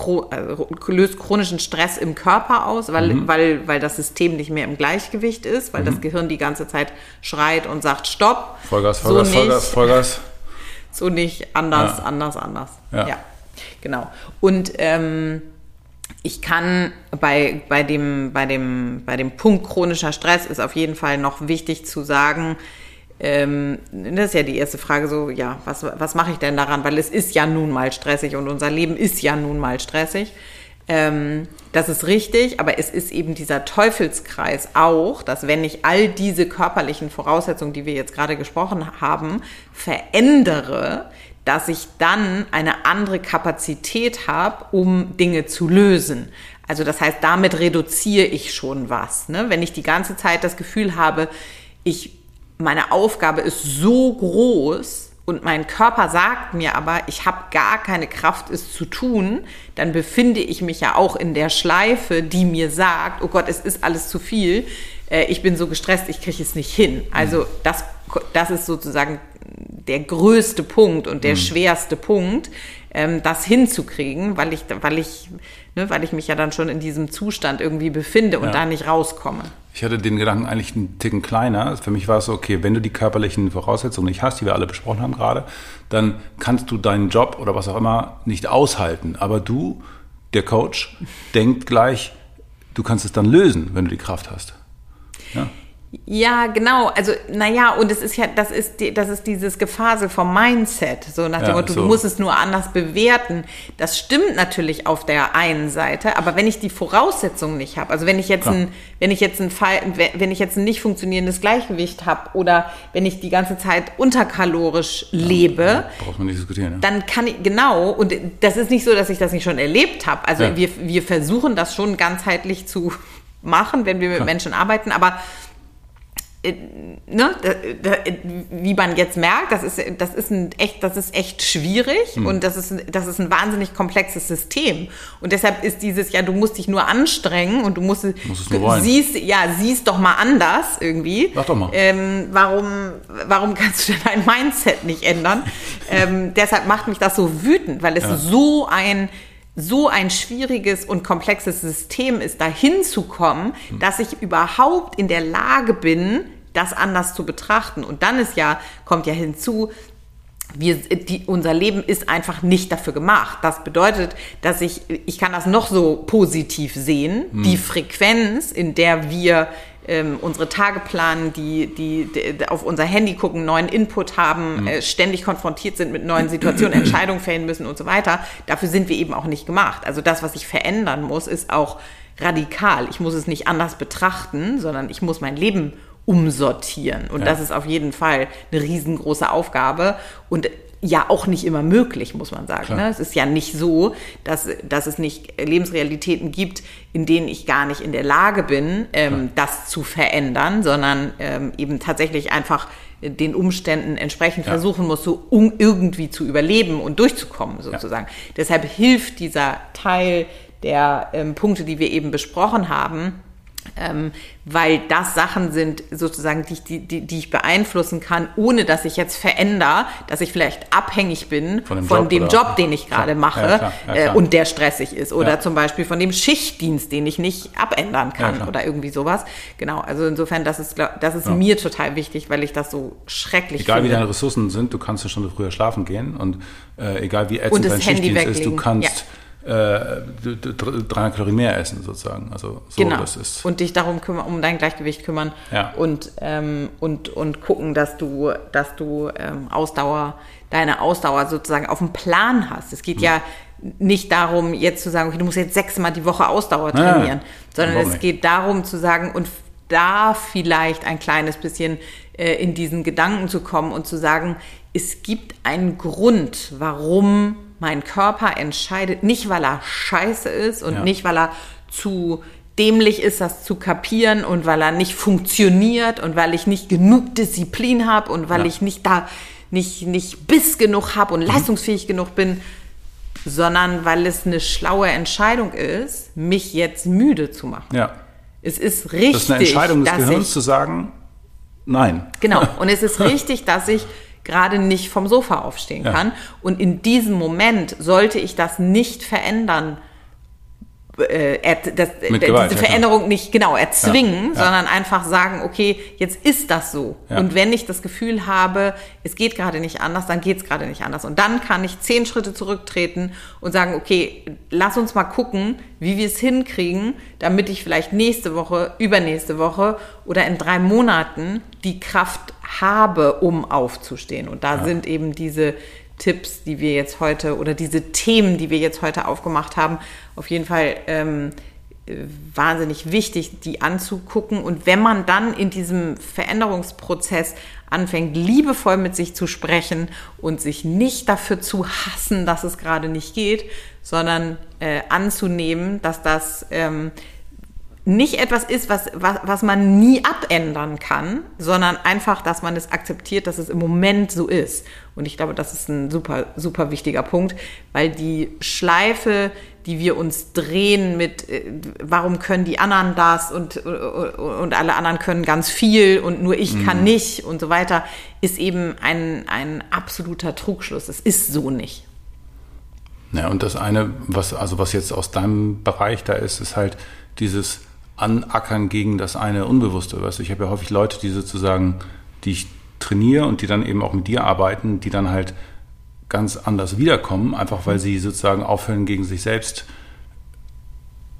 chronischen Stress im Körper aus, weil das System nicht mehr im Gleichgewicht ist, weil das Gehirn die ganze Zeit schreit und sagt, stopp. Vollgas. So nicht, anders. Ja, genau. Und ich kann bei dem Punkt chronischer Stress ist auf jeden Fall noch wichtig zu sagen, das ist ja die erste Frage, so, ja, was mache ich denn daran? Weil es ist ja nun mal stressig und unser Leben ist ja nun mal stressig. Das ist richtig, aber es ist eben dieser Teufelskreis auch, dass wenn ich all diese körperlichen Voraussetzungen, die wir jetzt gerade gesprochen haben, verändere, dass ich dann eine andere Kapazität habe, um Dinge zu lösen. Also das heißt, damit reduziere ich schon was. Ne? Wenn ich die ganze Zeit das Gefühl habe, meine Aufgabe ist so groß und mein Körper sagt mir aber, ich habe gar keine Kraft, es zu tun, dann befinde ich mich ja auch in der Schleife, die mir sagt, oh Gott, es ist alles zu viel, ich bin so gestresst, ich kriege es nicht hin. Also das ist sozusagen der größte Punkt und der schwerste Punkt, das hinzukriegen, weil ich mich ja dann schon in diesem Zustand irgendwie befinde und da nicht rauskomme. Ich hatte den Gedanken eigentlich einen Ticken kleiner. Für mich war es so, okay, wenn du die körperlichen Voraussetzungen nicht hast, die wir alle besprochen haben gerade, dann kannst du deinen Job oder was auch immer nicht aushalten. Aber du, der Coach, denkt gleich, du kannst es dann lösen, wenn du die Kraft hast. Ja? Ja, genau. Also, und es ist ja, das ist dieses Gefasel vom Mindset. So nach dem Motto, du musst es nur anders bewerten. Das stimmt natürlich auf der einen Seite, aber wenn ich die Voraussetzungen nicht habe, also wenn ich jetzt ein nicht funktionierendes Gleichgewicht habe oder wenn ich die ganze Zeit unterkalorisch lebe, braucht man nicht diskutieren. Dann kann ich, und das ist nicht so, dass ich das nicht schon erlebt habe. Also wir versuchen das schon ganzheitlich zu machen, wenn wir mit Menschen arbeiten, aber wie man jetzt merkt, das ist echt schwierig und das ist ein wahnsinnig komplexes System. Und deshalb ist du musst dich nur anstrengen und du siehst doch mal anders irgendwie. Sag doch mal. Warum kannst du denn dein Mindset nicht ändern? Deshalb macht mich das so wütend, weil es so ein schwieriges und komplexes System ist, dahin zu kommen, dass ich überhaupt in der Lage bin, das anders zu betrachten. Und dann kommt hinzu, unser Leben ist einfach nicht dafür gemacht. Das bedeutet, dass ich kann das noch so positiv sehen, die Frequenz, in der wir unsere Tage planen, die auf unser Handy gucken, neuen Input haben, ständig konfrontiert sind mit neuen Situationen, Entscheidungen fällen müssen und so weiter. Dafür sind wir eben auch nicht gemacht. Also das, was ich verändern muss, ist auch radikal. Ich muss es nicht anders betrachten, sondern ich muss mein Leben umsortieren. Und das ist auf jeden Fall eine riesengroße Aufgabe und auch nicht immer möglich, muss man sagen. Ne? Es ist ja nicht so, dass es nicht Lebensrealitäten gibt, in denen ich gar nicht in der Lage bin, das zu verändern, sondern eben tatsächlich einfach den Umständen entsprechend versuchen muss, um irgendwie zu überleben und durchzukommen, sozusagen. Deshalb hilft dieser Teil der Punkte, die wir eben besprochen haben, weil das Sachen sind, sozusagen, die ich beeinflussen kann, ohne dass ich jetzt verändere, dass ich vielleicht abhängig bin von dem Job, den ich gerade mache und der stressig ist. Oder zum Beispiel von dem Schichtdienst, den ich nicht abändern kann oder irgendwie sowas. Genau, also insofern, das ist mir total wichtig, weil ich das so schrecklich finde. Egal wie deine Ressourcen sind, du kannst eine Stunde früher schlafen gehen und egal wie ätzend dein Schichtdienst ist, du kannst 300 Kalorien mehr essen sozusagen. Also das ist. Und dich darum kümmern, um dein Gleichgewicht kümmern und gucken, dass du deine Ausdauer sozusagen auf dem Plan hast. Es geht ja nicht darum, jetzt zu sagen, okay, du musst jetzt 6-mal die Woche Ausdauer trainieren, sondern es geht darum zu sagen und da vielleicht ein kleines bisschen in diesen Gedanken zu kommen und zu sagen, es gibt einen Grund, warum mein Körper entscheidet, nicht weil er scheiße ist und nicht weil er zu dämlich ist, das zu kapieren und weil er nicht funktioniert und weil ich nicht genug Disziplin habe und weil ich nicht Biss genug habe und leistungsfähig genug bin, sondern weil es eine schlaue Entscheidung ist, mich jetzt müde zu machen. Ja. Es ist richtig, das ist eine Entscheidung des Gehirns zu sagen, nein. Genau. Und es ist richtig, dass ich gerade nicht vom Sofa aufstehen kann. Und in diesem Moment sollte ich das nicht verändern, diese Veränderung nicht erzwingen, sondern einfach sagen, okay, jetzt ist das so. Ja. Und wenn ich das Gefühl habe, es geht gerade nicht anders, dann geht es gerade nicht anders. Und dann kann ich 10 Schritte zurücktreten und sagen, okay, lass uns mal gucken, wie wir es hinkriegen, damit ich vielleicht nächste Woche, übernächste Woche oder in 3 Monaten die Kraft habe, um aufzustehen. Und da sind eben diese Tipps, die wir jetzt heute oder diese Themen, die wir jetzt heute aufgemacht haben, auf jeden Fall wahnsinnig wichtig, die anzugucken. Und wenn man dann in diesem Veränderungsprozess anfängt, liebevoll mit sich zu sprechen und sich nicht dafür zu hassen, dass es gerade nicht geht, sondern anzunehmen, dass das nicht etwas ist, was man nie abändern kann, sondern einfach, dass man es akzeptiert, dass es im Moment so ist. Und ich glaube, das ist ein super, super wichtiger Punkt, weil die Schleife, die wir uns drehen mit, warum können die anderen das und alle anderen können ganz viel und nur ich kann nicht und so weiter, ist eben ein absoluter Trugschluss. Es ist so nicht. Ja, und das eine, was jetzt aus deinem Bereich da ist halt dieses Anackern gegen das eine Unbewusste. Weißt du, ich habe ja häufig Leute, die sozusagen, die ich trainiere und die dann eben auch mit dir arbeiten, die dann halt ganz anders wiederkommen, einfach weil sie sozusagen aufhören, gegen sich selbst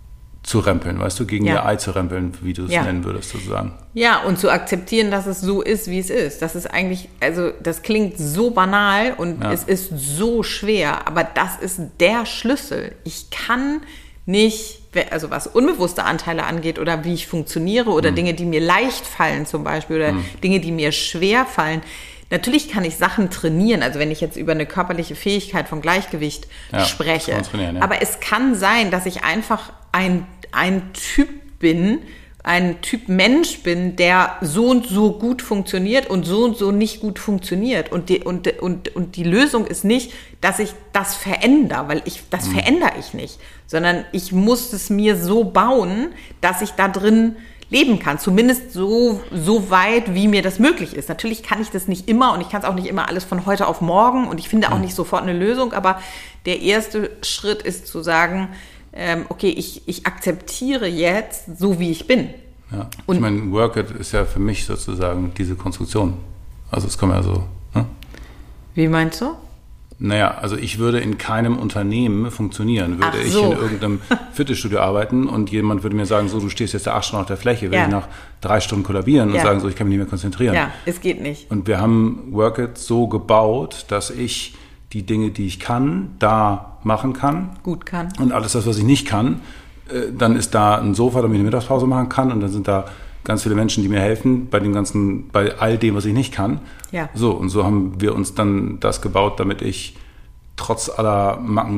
zu rempeln, weißt du, gegen ihr Ei zu rempeln, wie du es nennen würdest, sozusagen. Ja, und zu akzeptieren, dass es so ist, wie es ist. Das ist eigentlich, also das klingt so banal und es ist so schwer, aber das ist der Schlüssel. Ich kann nicht, also was unbewusste Anteile angeht oder wie ich funktioniere oder Dinge, die mir leicht fallen zum Beispiel oder Dinge, die mir schwer fallen. Natürlich kann ich Sachen trainieren, also wenn ich jetzt über eine körperliche Fähigkeit von Gleichgewicht spreche. Aber es kann sein, dass ich einfach ein Typ bin, ein Typ Mensch bin, der so und so gut funktioniert und so nicht gut funktioniert. Und die Lösung ist nicht, dass ich das verändere, weil das verändere ich nicht, sondern ich muss es mir so bauen, dass ich da drin leben kann, zumindest so weit, wie mir das möglich ist. Natürlich kann ich das nicht immer und ich kann es auch nicht immer alles von heute auf morgen und ich finde auch nicht sofort eine Lösung, aber der erste Schritt ist zu sagen, okay, ich akzeptiere jetzt so, wie ich bin. Ja. Und ich meine, Work-It ist ja für mich sozusagen diese Konstruktion. Also es kann man ja so. Ne? Wie meinst du? Naja, also ich würde in keinem Unternehmen funktionieren. Würde ich in irgendeinem Fitnessstudio arbeiten und jemand würde mir sagen, so, du stehst jetzt 8 Stunden auf der Fläche, würde ich nach 3 Stunden kollabieren und sagen, so, ich kann mich nicht mehr konzentrieren. Ja, es geht nicht. Und wir haben Work-It so gebaut, dass ich die Dinge, die ich kann, da machen kann. Gut kann. Und alles das, was ich nicht kann, dann ist da ein Sofa, damit ich eine Mittagspause machen kann und dann sind da ganz viele Menschen, die mir helfen bei all dem, was ich nicht kann. Ja. So, und so haben wir uns dann das gebaut, damit ich trotz aller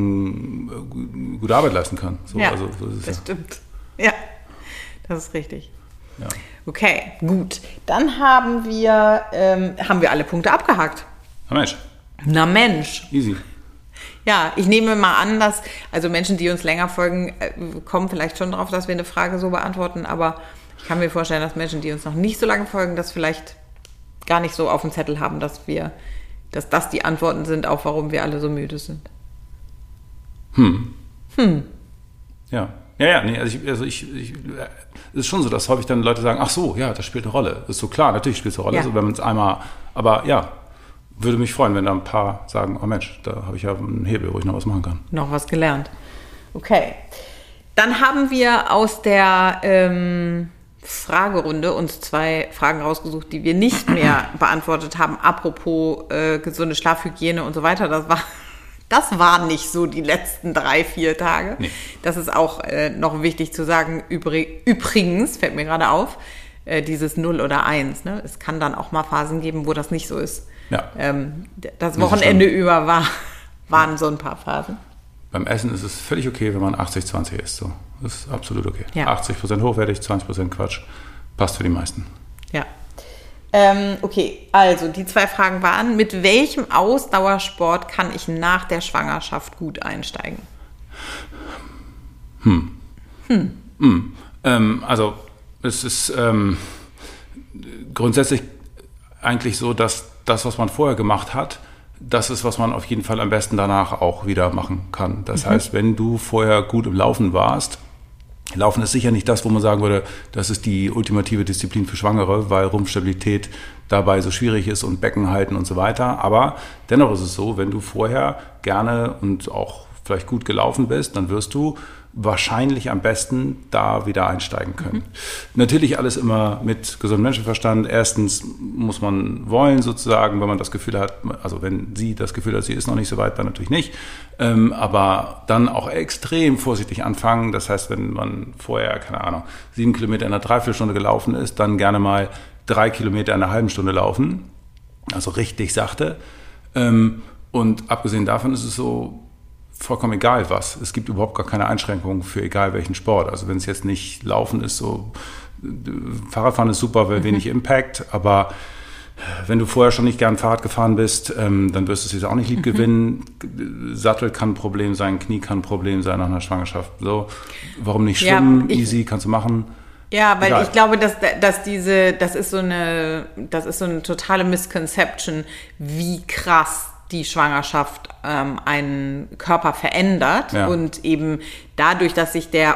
Macken gute Arbeit leisten kann. So, ja, also, so ist das stimmt. Ja, das ist richtig. Ja. Okay, gut. Dann haben wir alle Punkte abgehakt. Na Mensch. Easy. Ja, ich nehme mal an, dass also Menschen, die uns länger folgen, kommen vielleicht schon drauf, dass wir eine Frage so beantworten, aber ich kann mir vorstellen, dass Menschen, die uns noch nicht so lange folgen, das vielleicht gar nicht so auf dem Zettel haben, dass das die Antworten sind, auf warum wir alle so müde sind. Ja, nee, also ich es ist schon so, dass häufig dann Leute sagen, ach so, ja, das spielt eine Rolle. Das ist so klar, natürlich spielt es eine Rolle, also wenn man es einmal, aber ja, würde mich freuen, wenn da ein paar sagen, oh Mensch, da habe ich ja einen Hebel, wo ich noch was machen kann. Noch was gelernt. Okay. Dann haben wir aus der Fragerunde uns 2 Fragen rausgesucht, die wir nicht mehr beantwortet haben. Apropos gesunde Schlafhygiene und so weiter. Das war nicht so die letzten 3-4 Tage. Nee. Das ist auch noch wichtig zu sagen. Übrigens, fällt mir gerade auf, dieses 0 oder 1. Ne? Es kann dann auch mal Phasen geben, wo das nicht so ist. Ja. Das Wochenende über waren so ein paar Phasen. Beim Essen ist es völlig okay, wenn man 80-20 isst. So. Das ist absolut okay. Ja. 80% hochwertig, 20% Quatsch. Passt für die meisten. Ja. Okay, also die 2 Fragen waren, mit welchem Ausdauersport kann ich nach der Schwangerschaft gut einsteigen? Also es ist grundsätzlich eigentlich so, dass das, was man vorher gemacht hat, das ist, was man auf jeden Fall am besten danach auch wieder machen kann. Das heißt, wenn du vorher gut im Laufen warst, Laufen ist sicher nicht das, wo man sagen würde, das ist die ultimative Disziplin für Schwangere, weil Rumpfstabilität dabei so schwierig ist und Becken halten und so weiter. Aber dennoch ist es so, wenn du vorher gerne und auch vielleicht gut gelaufen bist, dann wirst du wahrscheinlich am besten da wieder einsteigen können. Natürlich alles immer mit gesundem Menschenverstand. Erstens muss man wollen sozusagen, wenn man das Gefühl hat, also wenn sie das Gefühl hat, sie ist noch nicht so weit, dann natürlich nicht. Aber dann auch extrem vorsichtig anfangen. Das heißt, wenn man vorher, 7 Kilometer in einer Dreiviertelstunde gelaufen ist, dann gerne mal 3 Kilometer in einer halben Stunde laufen. Also richtig sachte. Und abgesehen davon ist es so, vollkommen egal was. Es gibt überhaupt gar keine Einschränkungen für egal welchen Sport. Also wenn es jetzt nicht Laufen ist, so Fahrradfahren ist super, weil wenig Impact, aber wenn du vorher schon nicht gern Fahrrad gefahren bist, dann wirst du es jetzt auch nicht lieb gewinnen. Sattel kann ein Problem sein, Knie kann ein Problem sein nach einer Schwangerschaft. So, warum nicht schwimmen? Easy, kannst du machen. Ja, weil egal. Ich glaube, das ist so eine totale Misconception, wie krass die Schwangerschaft einen Körper verändert und eben dadurch, dass sich der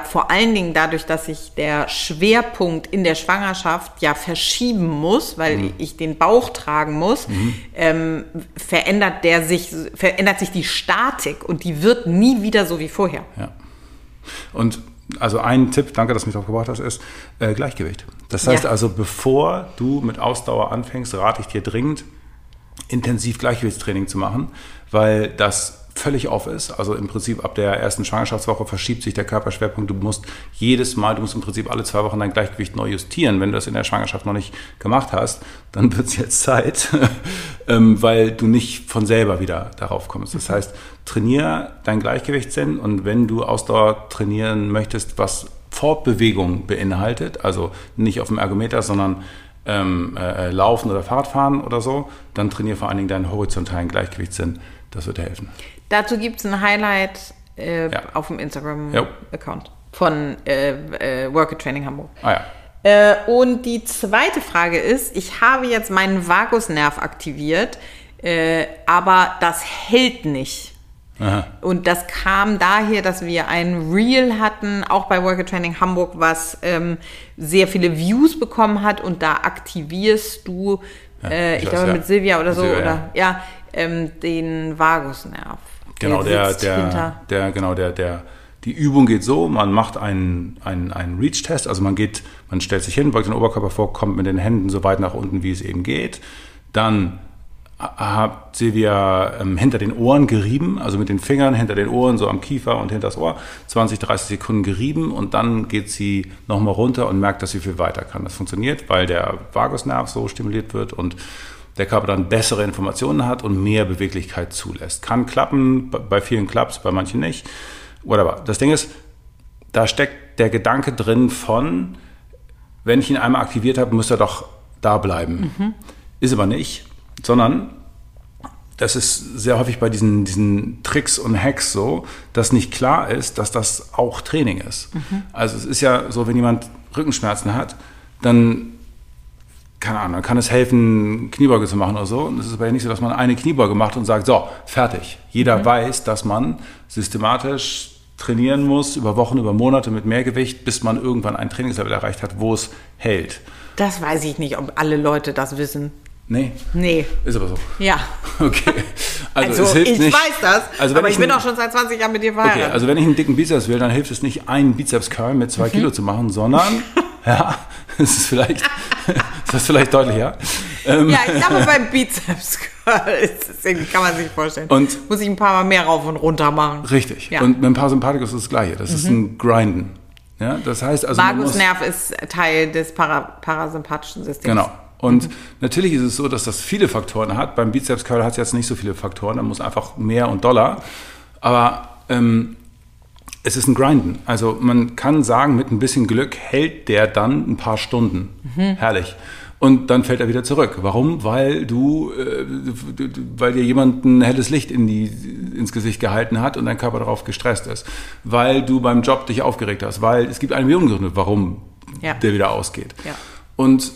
Schwerpunkt in der Schwangerschaft ja verschieben muss, weil ich den Bauch tragen muss, verändert sich die Statik und die wird nie wieder so wie vorher. Ja. Und also ein Tipp, danke, dass du mich darauf gebracht hast, ist Gleichgewicht. Das heißt also, bevor du mit Ausdauer anfängst, rate ich dir dringend, intensiv Gleichgewichtstraining zu machen, weil das völlig off ist. Also im Prinzip ab der ersten Schwangerschaftswoche verschiebt sich der Körperschwerpunkt. Du musst im Prinzip alle 2 Wochen dein Gleichgewicht neu justieren. Wenn du das in der Schwangerschaft noch nicht gemacht hast, dann wird es jetzt Zeit, weil du nicht von selber wieder darauf kommst. Das heißt, trainiere dein Gleichgewichtssinn, und wenn du Ausdauer trainieren möchtest, was Fortbewegung beinhaltet, also nicht auf dem Ergometer, sondern Laufen oder Fahrradfahren oder so, dann trainiere vor allen Dingen deinen horizontalen Gleichgewichtssinn. Das wird dir helfen. Dazu gibt es ein Highlight auf dem Instagram-Account von Work Training Hamburg. Und die zweite Frage ist, ich habe jetzt meinen Vagusnerv aktiviert, aber das hält nicht. Aha. Und das kam daher, dass wir ein Reel hatten, auch bei Work Training Hamburg, was sehr viele Views bekommen hat, und da aktivierst du, ich glaube mit Silvia oder so, Silvia, den Vagusnerv. Genau, die Übung geht so, man macht einen Reach-Test, also man stellt sich hin, beugt den Oberkörper vor, kommt mit den Händen so weit nach unten, wie es eben geht. Dann hat Silvia hinter den Ohren gerieben, also mit den Fingern hinter den Ohren, so am Kiefer und hinter das Ohr, 20, 30 Sekunden gerieben, und dann geht sie nochmal runter und merkt, dass sie viel weiter kann. Das funktioniert, weil der Vagusnerv so stimuliert wird und der Körper dann bessere Informationen hat und mehr Beweglichkeit zulässt. Kann klappen, bei vielen klappt's, bei manchen nicht. Whatever. Das Ding ist, da steckt der Gedanke drin von, wenn ich ihn einmal aktiviert habe, muss er doch da bleiben. Mhm. Ist aber nicht, sondern das ist sehr häufig bei diesen Tricks und Hacks so, dass nicht klar ist, dass das auch Training ist. Mhm. Also es ist ja so, wenn jemand Rückenschmerzen hat, dann keine Ahnung, dann kann es helfen, Kniebeuge zu machen oder so. Und es ist aber ja nicht so, dass man eine Kniebeuge macht und sagt, so, fertig. Jeder weiß, dass man systematisch trainieren muss, über Wochen, über Monate mit mehr Gewicht, bis man irgendwann ein Trainingslevel erreicht hat, wo es hält. Das weiß ich nicht, ob alle Leute das wissen. Nee. Ist aber so. Ja. Okay. Also es hilft ich nicht, weiß das, aber ich bin auch schon seit 20 Jahren mit dir verheiratet. Okay, also wenn ich einen dicken Bizeps will, dann hilft es nicht, einen Bizeps-Curl mit 2 Kilo zu machen, sondern, ist das vielleicht deutlicher? Ja, ich glaube, beim Bizeps-Curl kann man sich vorstellen. Und muss ich ein paar Mal mehr rauf und runter machen. Richtig. Ja. Und mit dem Parasympathikus ist das Gleiche. Das ist ein Grinden. Ja, das heißt also, Vagusnerv ist Teil des parasympathischen Systems. Genau. Und natürlich ist es so, dass das viele Faktoren hat. Beim Bizeps-Curl hat es jetzt nicht so viele Faktoren. Da muss einfach mehr und doller. Aber es ist ein Grinden. Also man kann sagen, mit ein bisschen Glück hält der dann ein paar Stunden. Mhm. Herrlich. Und dann fällt er wieder zurück. Warum? Weil weil dir jemand ein helles Licht ins Gesicht gehalten hat und dein Körper darauf gestresst ist. Weil du beim Job dich aufgeregt hast. Weil es gibt 1 Million Gründe, warum der wieder ausgeht. Ja. Und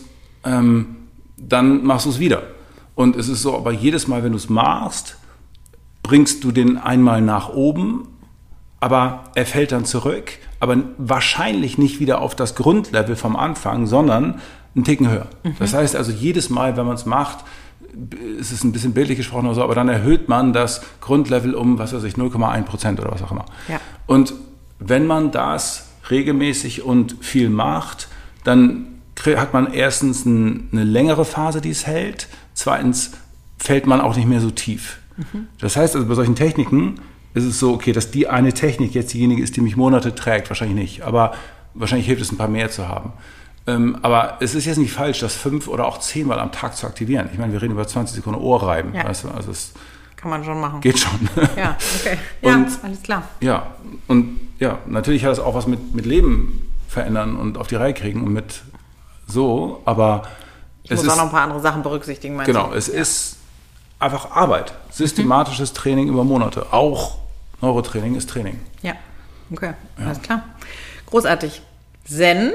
dann machst du es wieder. Und es ist so, aber jedes Mal, wenn du es machst, bringst du den einmal nach oben, aber er fällt dann zurück, aber wahrscheinlich nicht wieder auf das Grundlevel vom Anfang, sondern einen Ticken höher. Mhm. Das heißt also, jedes Mal, wenn man es macht, es ist ein bisschen bildlich gesprochen oder so, aber dann erhöht man das Grundlevel um, 0,1% oder was auch immer. Ja. Und wenn man das regelmäßig und viel macht, dann hat man erstens eine längere Phase, die es hält. Zweitens fällt man auch nicht mehr so tief. Mhm. Das heißt also, bei solchen Techniken ist es so, okay, dass die eine Technik jetzt diejenige ist, die mich Monate trägt. Wahrscheinlich nicht, aber wahrscheinlich hilft es, ein paar mehr zu haben. Aber es ist jetzt nicht falsch, das 5 oder auch 10 Mal am Tag zu aktivieren. Ich meine, wir reden über 20 Sekunden Ohrreiben. Ja. Weißt du? Also es kann man schon machen. Geht schon. Ja, okay. Ja, alles klar. Ja, und ja, natürlich hat es auch was mit Leben verändern und auf die Reihe kriegen und mit so, aber ich muss auch noch ein paar andere Sachen berücksichtigen. Genau, es ist einfach Arbeit. Systematisches Training über Monate. Auch Neurotraining ist Training. Ja, okay, alles klar. Großartig. Zen?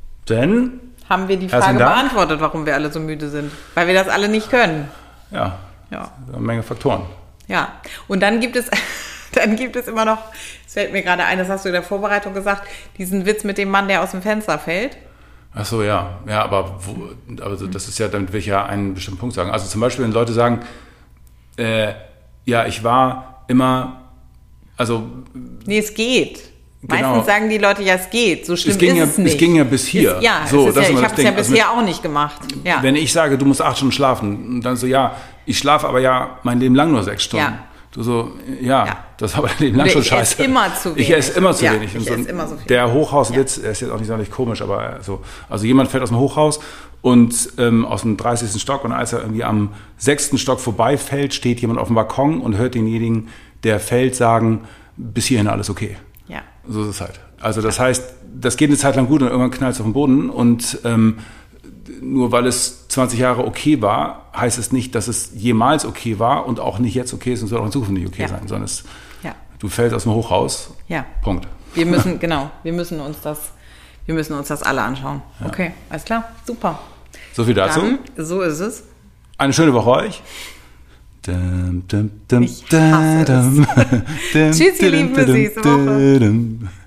Haben wir die Frage beantwortet, warum wir alle so müde sind. Weil wir das alle nicht können. Ja. Eine Menge Faktoren. Ja, und dann gibt es immer noch, es fällt mir gerade ein, das hast du in der Vorbereitung gesagt, diesen Witz mit dem Mann, der aus dem Fenster fällt. Ach so, ja. Ja, aber das ist ja, damit will ich ja einen bestimmten Punkt sagen. Also zum Beispiel, wenn Leute sagen, ich war immer, also... Nee, es geht. Meistens sagen die Leute, ja, es geht. So schlimm ist es nicht. Es ging ja bis hier. Ich habe es ja bisher auch nicht gemacht. Ja. Wenn ich sage, du musst 8 Stunden schlafen, und dann so, ja, ich schlafe aber ja mein Leben lang nur 6 Stunden. Ja. Du so, das ist aber dein Leben lang schon scheiße. Ich esse immer zu wenig. Ich esse immer zu wenig. Ich esse immer so viel. Der Hochhauswitz, er ist jetzt auch nicht sonderlich komisch, aber also jemand fällt aus dem Hochhaus und aus dem 30. Stock und als er irgendwie am 6. Stock vorbeifällt, steht jemand auf dem Balkon und hört denjenigen, der fällt, sagen, bis hierhin alles okay. Ja. So ist es halt. Also das heißt, das geht eine Zeit lang gut und irgendwann knallt es auf den Boden und nur weil es 20 Jahre okay war, heißt es nicht, dass es jemals okay war und auch nicht jetzt okay ist und soll auch in Zukunft nicht okay sein, sondern du fällst aus dem Hochhaus. Ja. Punkt. Wir müssen uns das alle anschauen. Ja. Okay, alles klar, super. So viel dazu. Dann, so ist es. Eine schöne Woche euch. Ich hasse es. Tschüss, ihr Lieben, bis nächste Woche.